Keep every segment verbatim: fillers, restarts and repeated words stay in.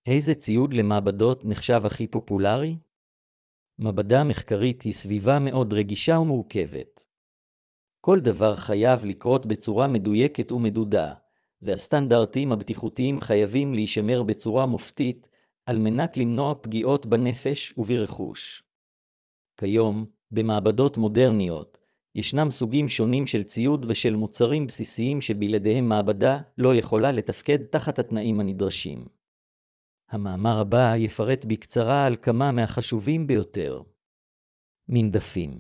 איזה ציוד למעבדות נחשב הכי פופולרי? מעבדה מחקרית היא סביבה מאוד רגישה ומורכבת. כל דבר חייב לקרות בצורה מדויקת ומדודה, והסטנדרטים הבטיחותיים חייבים להישמר בצורה מופתית, על מנת למנוע פגיעות בנפש וברכוש. כיום, במעבדות מודרניות, ישנם סוגים שונים של ציוד ושל מוצרים בסיסיים שבלעדיהם מעבדה לא יכולה לתפקד תחת התנאים הנדרשים. המאמר הבא יפרט בקצרה על כמה מהחשובים ביותר. מנדפים.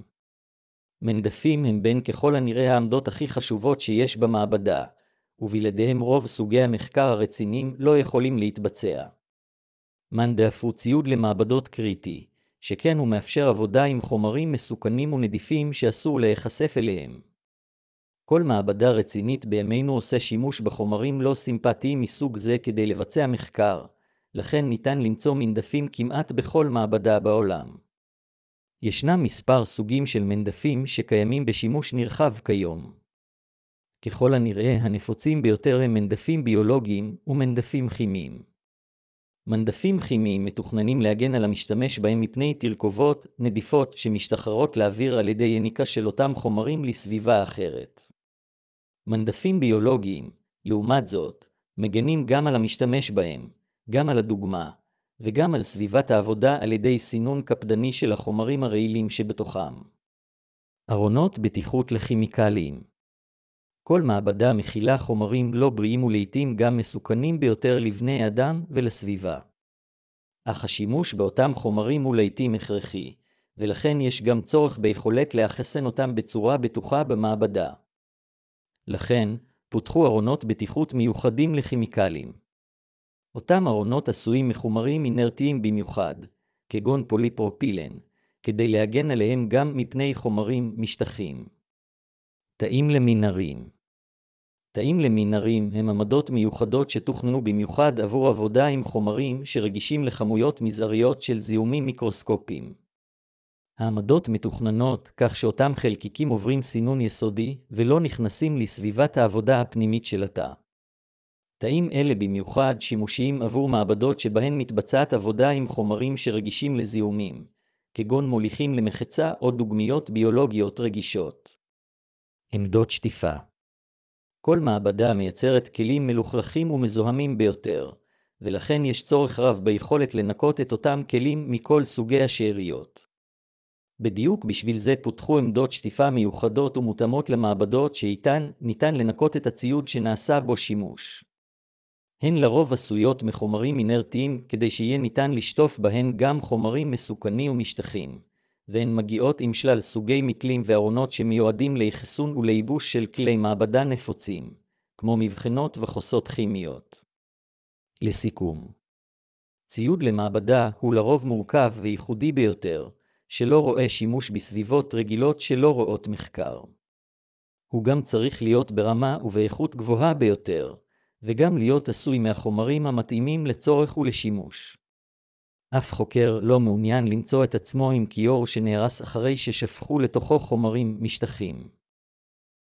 מנדפים הם בין ככל הנראה העמדות הכי חשובות שיש במעבדה, ובלעדיהם רוב סוגי המחקר הרציניים לא יכולים להתבצע. מנדף הוא ציוד למעבדות קריטי, שכן הוא מאפשר עבודה עם חומרים מסוכנים ונדיפים שאסור להיחשף אליהם. כל מעבדה רצינית בימינו עושה שימוש בחומרים לא סימפטיים מסוג זה כדי לבצע מחקר, לכן ניתן למצוא מנדפים כמעט בכל מעבדה בעולם. ישנם מספר סוגים של מנדפים שקיימים בשימוש נרחב כיום. ככל הנראה הנפוצים ביותר הם מנדפים ביולוגיים ומנדפים כימיים. מנדפים כימיים מתוכננים להגן על המשתמש בהם מפני תרכובות, נדיפות שמשתחררות לאוויר על ידי יניקה של אותם חומרים לסביבה אחרת. מנדפים ביולוגיים, לעומת זאת, מגנים גם על המשתמש בהם, גם על הדוגמה, וגם על סביבת העבודה על ידי סינון קפדני של החומרים הרעילים שבתוכם. ארונות בטיחות לכימיקלים. כל מעבדה מכילה חומרים לא בריאים ולעיתים גם מסוכנים ביותר לבני אדם ולסביבה. אך השימוש באותם חומרים הוא לעיתים הכרחי, ולכן יש גם צורך ביכולת לאחסן אותם בצורה בטוחה במעבדה. לכן, פותחו ארונות בטיחות מיוחדים לכימיקלים. אותם ארונות עשויים מחומרים אינרטיים במיוחד, כגון פוליפרופילן, כדי להגן עליהם גם מפני חומרים משטחים. תאים למנהרים. תאים למנהרים הם עמדות מיוחדות שתוכננו במיוחד עבור עבודה עם חומרים שרגישים לכמויות מזעריות של זיהומים מיקרוסקופיים. העמדות מתוכננות כך שאותם חלקיקים עוברים סינון יסודי ולא נכנסים לסביבת העבודה הפנימית של התא. תאים אלה במיוחד שימושיים עבור מעבדות שבהן מתבצעת עבודה עם חומרים שרגישים לזיהומים, כגון מוליכים למחצה או דוגמיות ביולוגיות רגישות. עמדות שטיפה. כל מעבדה מייצרת כלים מלוכלכים ומזוהמים ביותר, ולכן יש צורך רב ביכולת לנקות את אותם כלים מכל סוגי השאריות. בדיוק בשביל זה פותחו עמדות שטיפה מיוחדות ומותאמות למעבדות שאיתן ניתן לנקות את הציוד שנעשה בו שימוש. הן לרוב עשויות מחומרים אינרטיים כדי שיהיה ניתן לשטוף בהן גם חומרים מסוכנים ומשטחים, והן מגיעות עם שלל סוגי מקלים וארונות שמיועדים לאחסון ולייבוש של כלי מעבדה נפוצים, כמו מבחנות וחוסות כימיות. לסיכום, ציוד למעבדה הוא לרוב מורכב וייחודי ביותר, שלא רואה שימוש בסביבות רגילות שלא רואות מחקר. הוא גם צריך להיות ברמה ובאיכות גבוהה ביותר, וגם להיות עשוי מהחומרים המתאימים לצורך ולשימוש. אף חוקר לא מעוניין למצוא את עצמו עם כיור שנהרס אחרי ששפכו לתוכו חומרים משטחים.